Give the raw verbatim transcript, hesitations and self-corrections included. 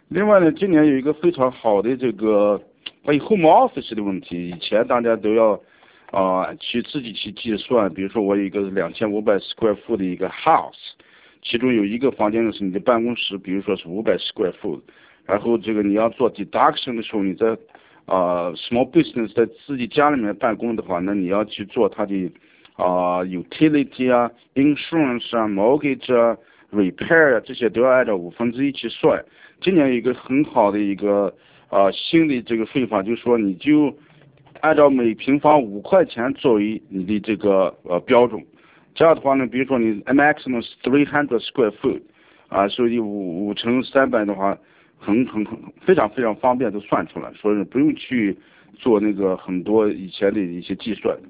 另外呢，今年有一个非常好的这个关于 home office 的问题，以前大家都要啊、呃、去自己去计算，比如说我有一个两千五百 square foot 的一个 house，其中有一个房间呢是你的办公室，比如说是五百 square foot，然后这个你要做 deduction 的时候，你在啊、呃、small business 在自己家里面办公的话，那你要去做它的啊、呃、utility 啊、insurance 啊、mortgage 啊、repair 啊，这些都要按照五分之一去算。今年有一个很好的一个啊、呃、新的这个费法，就是说你就按照每平方五块钱作为你的这个呃标准。这样的话呢，比如说你 maximum three hundred square foot，啊，所以五五乘三百的话，很很很非常非常方便，都算出来，所以不用去做那个很多以前的一些计算。